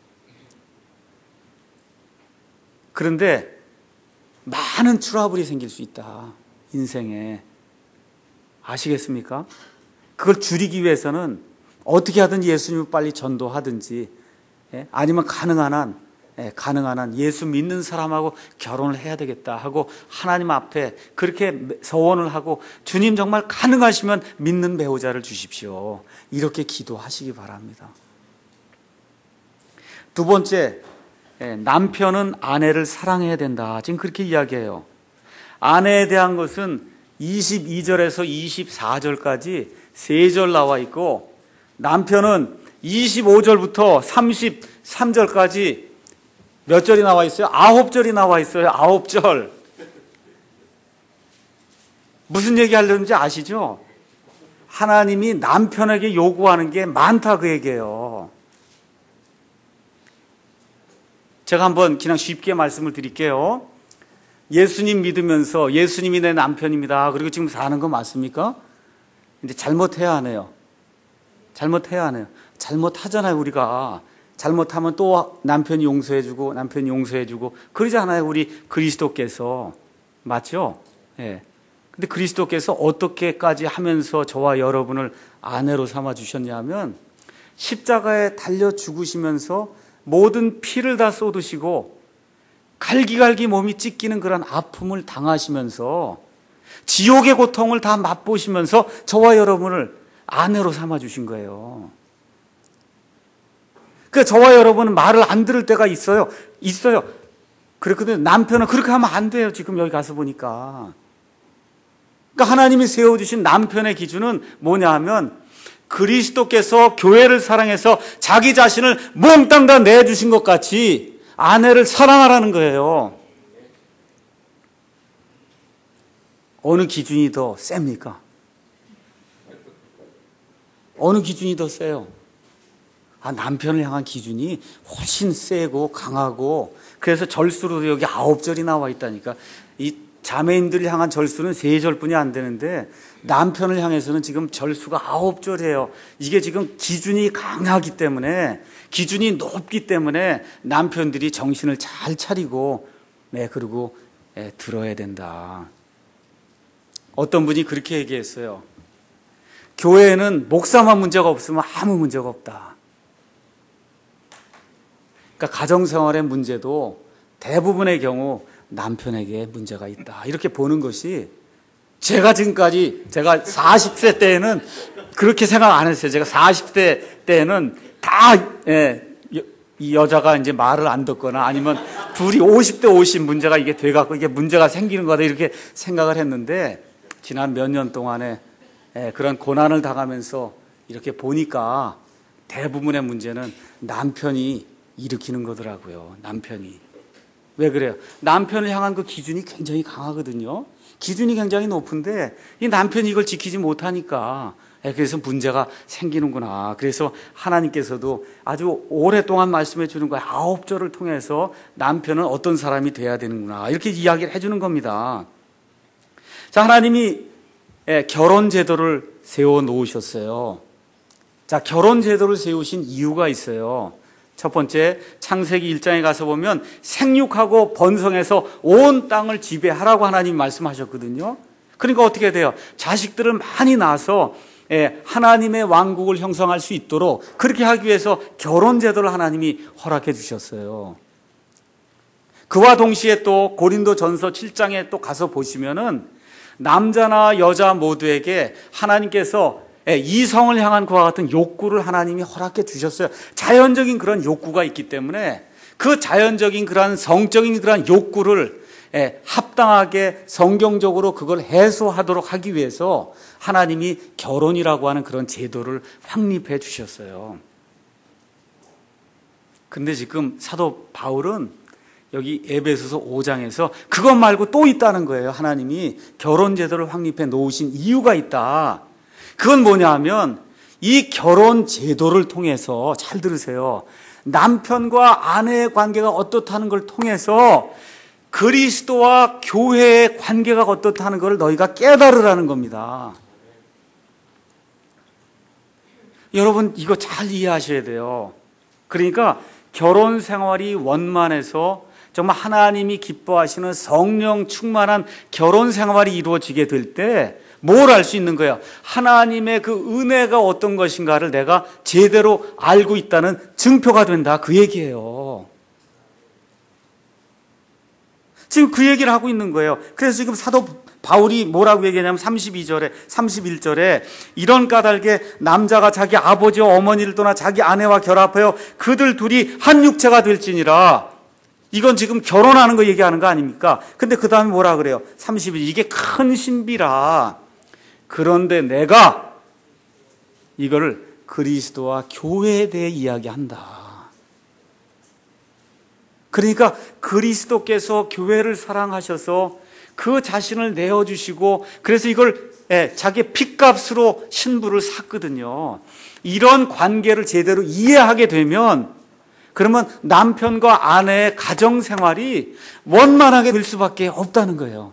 그런데 많은 트러블이 생길 수 있다. 인생에. 아시겠습니까? 그걸 줄이기 위해서는 어떻게 하든 예수님을 빨리 전도하든지 아니면 가능한 한 예, 가능한 한 예수 믿는 사람하고 결혼을 해야 되겠다 하고 하나님 앞에 그렇게 서원을 하고 주님 정말 가능하시면 믿는 배우자를 주십시오. 이렇게 기도하시기 바랍니다. 두 번째, 예, 남편은 아내를 사랑해야 된다. 지금 그렇게 이야기해요. 아내에 대한 것은 이십이 절에서 이십사 절까지 세 절 나와 있고 남편은 이십오 절부터 삼십삼 절까지 몇 절이 나와 있어요? 아홉 절이 나와 있어요. 아홉 절. 무슨 얘기 하려는지 아시죠? 하나님이 남편에게 요구하는 게 많다 그 얘기예요. 제가 한번 그냥 쉽게 말씀을 드릴게요. 예수님 믿으면서 예수님이 내 남편입니다. 그리고 지금 사는 거 맞습니까? 근데 잘못해야 하네요. 잘못해야 하네요. 잘못하잖아요, 우리가. 잘못하면 또 남편이 용서해주고 남편이 용서해주고 그러지 않아요, 우리 그리스도께서. 맞죠? 예. 근데 그리스도께서 어떻게까지 하면서 저와 여러분을 아내로 삼아 주셨냐면 십자가에 달려 죽으시면서 모든 피를 다 쏟으시고 갈기갈기 몸이 찢기는 그런 아픔을 당하시면서 지옥의 고통을 다 맛보시면서 저와 여러분을 아내로 삼아 주신 거예요. 그러니까 저와 여러분은 말을 안 들을 때가 있어요. 있어요. 그렇거든요. 남편은 그렇게 하면 안 돼요. 지금 여기 가서 보니까. 그러니까 하나님이 세워주신 남편의 기준은 뭐냐 하면 그리스도께서 교회를 사랑해서 자기 자신을 몽땅 다 내주신 것 같이 아내를 사랑하라는 거예요. 어느 기준이 더 셉니까? 어느 기준이 더 세요? 아, 남편을 향한 기준이 훨씬 세고 강하고 그래서 절수로 여기 아홉 절이 나와 있다니까. 이 자매인들을 향한 절수는 세 절뿐이 안 되는데 남편을 향해서는 지금 절수가 아홉 절이에요. 이게 지금 기준이 강하기 때문에 기준이 높기 때문에 남편들이 정신을 잘 차리고 네 그리고 네, 들어야 된다. 어떤 분이 그렇게 얘기했어요. 교회에는 목사만 문제가 없으면 아무 문제가 없다. 그러니까 가정생활의 문제도 대부분의 경우 남편에게 문제가 있다. 이렇게 보는 것이 제가 지금까지 제가 사십 세 때에는 그렇게 생각 안 했어요. 제가 사십 대 때에는 다 예, 이 여자가 이제 말을 안 듣거나 아니면 둘이 오십 대 오십 문제가 이게 돼갖고 이게 문제가 생기는 거다 이렇게 생각을 했는데 지난 몇 년 동안에 예, 그런 고난을 당하면서 이렇게 보니까 대부분의 문제는 남편이 일으키는 거더라고요. 남편이. 왜 그래요? 남편을 향한 그 기준이 굉장히 강하거든요. 기준이 굉장히 높은데 이 남편이 이걸 지키지 못하니까 그래서 문제가 생기는구나. 그래서 하나님께서도 아주 오랫동안 말씀해 주는 거예요. 아홉 절을 통해서 남편은 어떤 사람이 돼야 되는구나. 이렇게 이야기를 해 주는 겁니다. 자, 하나님이 결혼 제도를 세워 놓으셨어요. 자, 결혼 제도를 세우신 이유가 있어요. 첫 번째, 창세기 일 장에 가서 보면 생육하고 번성해서 온 땅을 지배하라고 하나님 말씀하셨거든요. 그러니까 어떻게 돼요? 자식들을 많이 낳아서 하나님의 왕국을 형성할 수 있도록 그렇게 하기 위해서 결혼 제도를 하나님이 허락해 주셨어요. 그와 동시에 또 고린도전서 칠 장에 또 가서 보시면은 남자나 여자 모두에게 하나님께서 이성을 향한 그와 같은 욕구를 하나님이 허락해 주셨어요. 자연적인 그런 욕구가 있기 때문에 그 자연적인 그런 성적인 그런 욕구를 합당하게 성경적으로 그걸 해소하도록 하기 위해서 하나님이 결혼이라고 하는 그런 제도를 확립해 주셨어요. 근데 지금 사도 바울은 여기 에베소서 오 장에서 그것 말고 또 있다는 거예요. 하나님이 결혼 제도를 확립해 놓으신 이유가 있다. 그건 뭐냐 하면 이 결혼 제도를 통해서 잘 들으세요. 남편과 아내의 관계가 어떻다는 걸 통해서 그리스도와 교회의 관계가 어떻다는 걸 너희가 깨달으라는 겁니다. 여러분 이거 잘 이해하셔야 돼요. 그러니까 결혼 생활이 원만해서 정말 하나님이 기뻐하시는 성령 충만한 결혼 생활이 이루어지게 될 때 뭘 알 수 있는 거예요? 하나님의 그 은혜가 어떤 것인가를 내가 제대로 알고 있다는 증표가 된다. 그 얘기예요. 지금 그 얘기를 하고 있는 거예요. 그래서 지금 사도 바울이 뭐라고 얘기하냐면 삼십이 절에 삼십일 절에 이런 까닭에 남자가 자기 아버지와 어머니를 떠나 자기 아내와 결합하여 그들 둘이 한 육체가 될지니라. 이건 지금 결혼하는 거 얘기하는 거 아닙니까? 근데 그 다음에 뭐라 그래요? 삼십일 이게 큰 신비라. 그런데 내가 이거를 그리스도와 교회에 대해 이야기한다. 그러니까 그리스도께서 교회를 사랑하셔서 그 자신을 내어주시고 그래서 이걸 자기 핏값으로 신부를 샀거든요. 이런 관계를 제대로 이해하게 되면 그러면 남편과 아내의 가정생활이 원만하게 될 수밖에 없다는 거예요.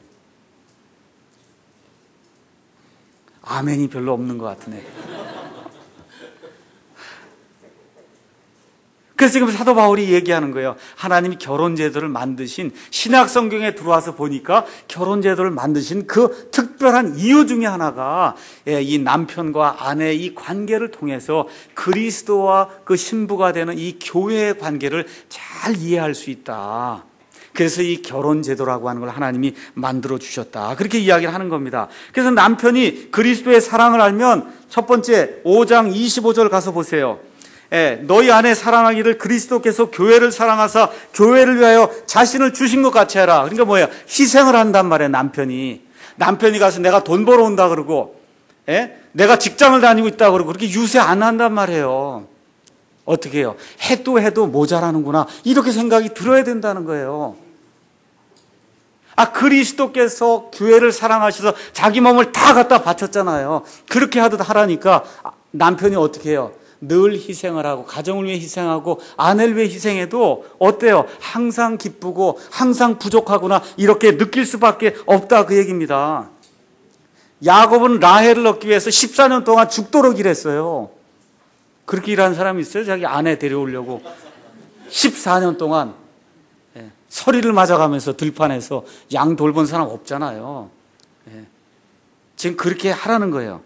아멘이 별로 없는 것 같으네. 그래서 지금 사도 바울이 얘기하는 거예요. 하나님이 결혼제도를 만드신, 신약 성경에 들어와서 보니까 결혼제도를 만드신 그 특별한 이유 중에 하나가 이 남편과 아내의 이 관계를 통해서 그리스도와 그 신부가 되는 이 교회의 관계를 잘 이해할 수 있다. 그래서 이 결혼제도라고 하는 걸 하나님이 만들어 주셨다. 그렇게 이야기를 하는 겁니다. 그래서 남편이 그리스도의 사랑을 알면 첫 번째 오 장 이십오 절 가서 보세요. 예, 너희 안에 사랑하기를 그리스도께서 교회를 사랑하사 교회를 위하여 자신을 주신 것 같이 해라. 그러니까 뭐예요? 희생을 한단 말이에요. 남편이 남편이 가서 내가 돈 벌어온다 그러고, 예? 내가 직장을 다니고 있다 그러고 그렇게 유세 안 한단 말이에요. 어떻게 해요? 해도 해도 모자라는구나 이렇게 생각이 들어야 된다는 거예요. 아, 그리스도께서 교회를 사랑하셔서 자기 몸을 다 갖다 바쳤잖아요. 그렇게 하듯 하라니까 남편이 어떻게 해요? 늘 희생을 하고 가정을 위해 희생하고 아내를 위해 희생해도 어때요? 항상 기쁘고 항상 부족하구나 이렇게 느낄 수밖에 없다 그 얘기입니다. 야곱은 라헬을 얻기 위해서 십사 년 동안 죽도록 일했어요. 그렇게 일하는 사람이 있어요? 자기 아내 데려오려고 십사 년 동안 서리를 맞아가면서 들판에서 양 돌본 사람 없잖아요. 지금 그렇게 하라는 거예요.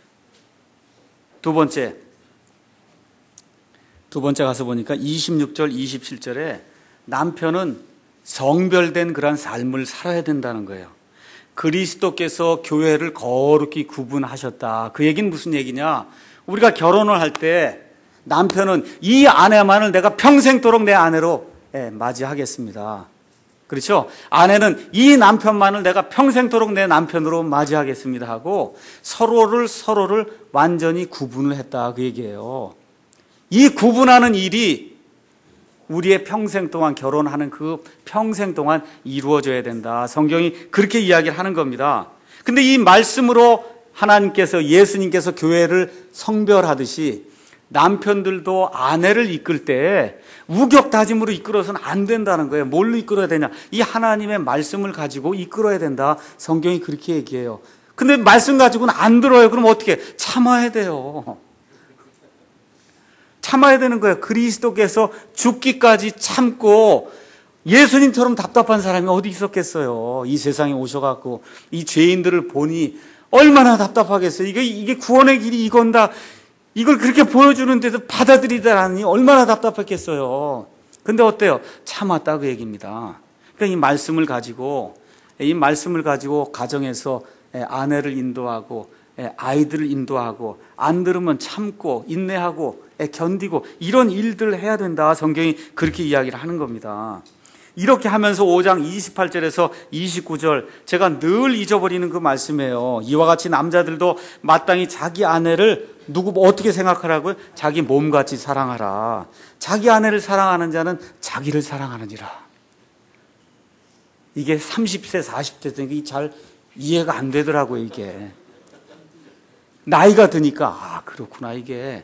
두 번째 두 번째 가서 보니까 이십육 절 이십칠 절에 남편은 성별된 그런 삶을 살아야 된다는 거예요. 그리스도께서 교회를 거룩히 구분하셨다. 그 얘기는 무슨 얘기냐? 우리가 결혼을 할 때 남편은 이 아내만을 내가 평생도록 내 아내로 예, 맞이하겠습니다. 그렇죠? 아내는 이 남편만을 내가 평생도록 내 남편으로 맞이하겠습니다 하고 서로를 서로를 완전히 구분을 했다 그 얘기예요. 이 구분하는 일이 우리의 평생 동안 결혼하는 그 평생 동안 이루어져야 된다. 성경이 그렇게 이야기를 하는 겁니다. 근데 이 말씀으로 하나님께서 예수님께서 교회를 성별하듯이 남편들도 아내를 이끌 때 우격다짐으로 이끌어서는 안 된다는 거예요. 뭘로 이끌어야 되냐? 이 하나님의 말씀을 가지고 이끌어야 된다. 성경이 그렇게 얘기해요. 근데 말씀 가지고는 안 들어요. 그럼 어떻게? 참아야 돼요. 참아야 되는 거예요. 그리스도께서 죽기까지 참고 예수님처럼 답답한 사람이 어디 있었겠어요. 이 세상에 오셔갖고 이 죄인들을 보니 얼마나 답답하겠어요. 이게, 이게 구원의 길이 이건다. 이걸 그렇게 보여주는데도 받아들이다라니 얼마나 답답했겠어요. 근데 어때요? 참았다 그 얘기입니다. 그러니까 이 말씀을 가지고 이 말씀을 가지고 가정에서 아내를 인도하고 아이들을 인도하고 안 들으면 참고 인내하고 견디고 이런 일들을 해야 된다. 성경이 그렇게 이야기를 하는 겁니다. 이렇게 하면서 오 장 이십팔 절에서 이십구 절 제가 늘 잊어버리는 그 말씀이에요. 이와 같이 남자들도 마땅히 자기 아내를 누구 어떻게 생각하라고요? 자기 몸같이 사랑하라. 자기 아내를 사랑하는 자는 자기를 사랑하느니라. 이게 삼십 세 사십 대 되니까 잘 이해가 안 되더라고요. 이게 나이가 드니까 아 그렇구나. 이게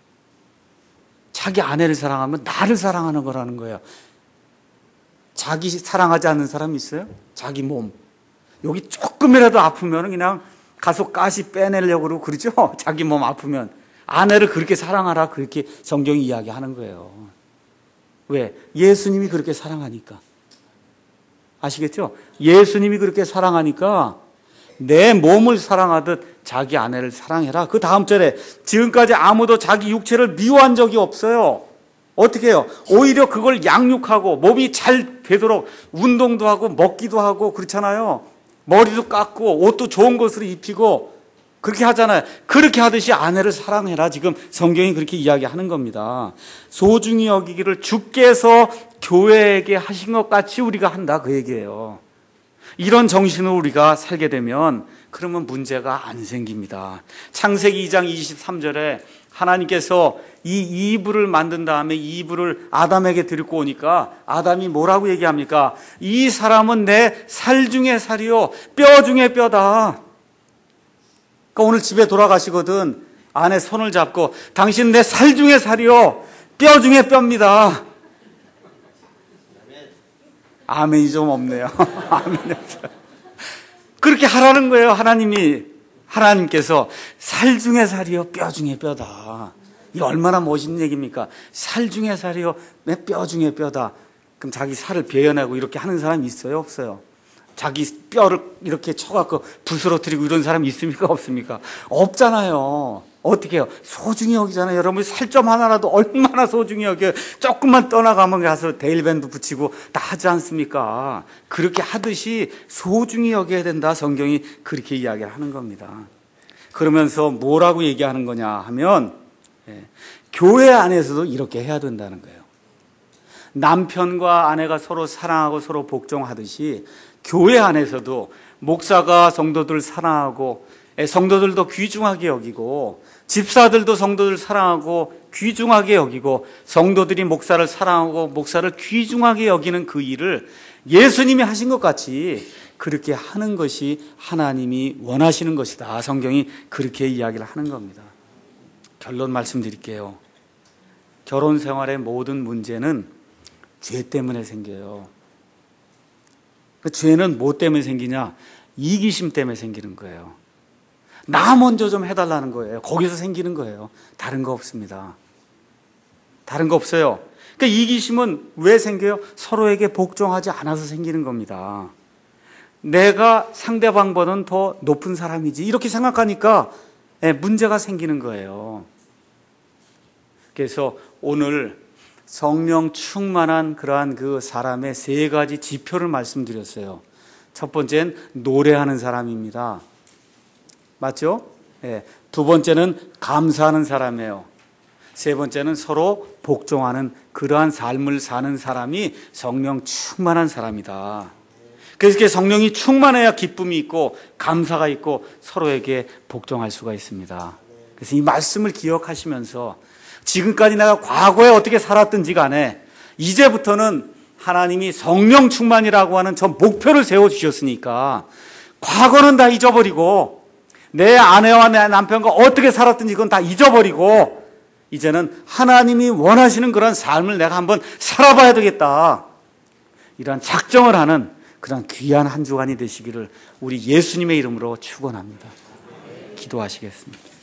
자기 아내를 사랑하면 나를 사랑하는 거라는 거예요. 자기 사랑하지 않는 사람이 있어요? 자기 몸. 여기 조금이라도 아프면 그냥 가서 가시 빼내려고 그러고 그러죠? 자기 몸 아프면. 아내를 그렇게 사랑하라. 그렇게 성경이 이야기하는 거예요. 왜? 예수님이 그렇게 사랑하니까. 아시겠죠? 예수님이 그렇게 사랑하니까 내 몸을 사랑하듯 자기 아내를 사랑해라. 그 다음 절에 지금까지 아무도 자기 육체를 미워한 적이 없어요. 어떻게 해요? 오히려 그걸 양육하고 몸이 잘 되도록 운동도 하고 먹기도 하고 그렇잖아요. 머리도 깎고 옷도 좋은 것으로 입히고 그렇게 하잖아요. 그렇게 하듯이 아내를 사랑해라. 지금 성경이 그렇게 이야기하는 겁니다. 소중히 여기기를 주께서 교회에게 하신 것 같이 우리가 한다 그 얘기예요. 이런 정신으로 우리가 살게 되면 그러면 문제가 안 생깁니다. 창세기 이 장 이십삼 절에 하나님께서 이 이브를 만든 다음에 이브를 아담에게 데리고 오니까 아담이 뭐라고 얘기합니까? 이 사람은 내 살 중에 살이요 뼈 중에 뼈다. 그러니까 오늘 집에 돌아가시거든 아내 손을 잡고 당신 내 살 중에 살이요 뼈 중에 뼈입니다. 아멘이 좀 없네요. 아멘이 없어요. 그렇게 하라는 거예요. 하나님이 하나님께서 살 중에 살이요 뼈 중에 뼈다. 이 얼마나 멋있는 얘기입니까? 살 중에 살이요, 내 뼈 중에 뼈다. 그럼 자기 살을 베어내고 이렇게 하는 사람이 있어요, 없어요? 자기 뼈를 이렇게 쳐갖고 부스러뜨리고 이런 사람이 있습니까, 없습니까? 없잖아요. 어떻게 해요? 소중히 여기잖아요. 여러분 살 점 하나라도 얼마나 소중히 여겨요. 조금만 떠나가면 가서 데일밴드 붙이고 다 하지 않습니까? 그렇게 하듯이 소중히 여겨야 된다. 성경이 그렇게 이야기를 하는 겁니다. 그러면서 뭐라고 얘기하는 거냐 하면 예, 교회 안에서도 이렇게 해야 된다는 거예요. 남편과 아내가 서로 사랑하고 서로 복종하듯이 교회 안에서도 목사가 성도들 사랑하고 성도들도 귀중하게 여기고 집사들도 성도들 사랑하고 귀중하게 여기고 성도들이 목사를 사랑하고 목사를 귀중하게 여기는 그 일을 예수님이 하신 것 같이 그렇게 하는 것이 하나님이 원하시는 것이다. 성경이 그렇게 이야기를 하는 겁니다. 결론 말씀드릴게요. 결혼 생활의 모든 문제는 죄 때문에 생겨요. 그 죄는 뭐 때문에 생기냐? 이기심 때문에 생기는 거예요. 나 먼저 좀 해달라는 거예요. 거기서 생기는 거예요. 다른 거 없습니다. 다른 거 없어요. 그러니까 이기심은 왜 생겨요? 서로에게 복종하지 않아서 생기는 겁니다. 내가 상대방보다는 더 높은 사람이지 이렇게 생각하니까 문제가 생기는 거예요. 그래서 오늘 성령 충만한 그러한 그 사람의 세 가지 지표를 말씀드렸어요. 첫 번째는 노래하는 사람입니다. 맞죠? 네. 두 번째는 감사하는 사람이에요. 세 번째는 서로 복종하는 그러한 삶을 사는 사람이 성령 충만한 사람이다. 그래서 이렇게 성령이 충만해야 기쁨이 있고 감사가 있고 서로에게 복종할 수가 있습니다. 그래서 이 말씀을 기억하시면서 지금까지 내가 과거에 어떻게 살았든지 간에 이제부터는 하나님이 성령 충만이라고 하는 저 목표를 세워주셨으니까 과거는 다 잊어버리고 내 아내와 내 남편과 어떻게 살았든지 그건 다 잊어버리고 이제는 하나님이 원하시는 그런 삶을 내가 한번 살아봐야 되겠다. 이러한 작정을 하는 그런 귀한 한 주간이 되시기를 우리 예수님의 이름으로 축원합니다. 기도하시겠습니다.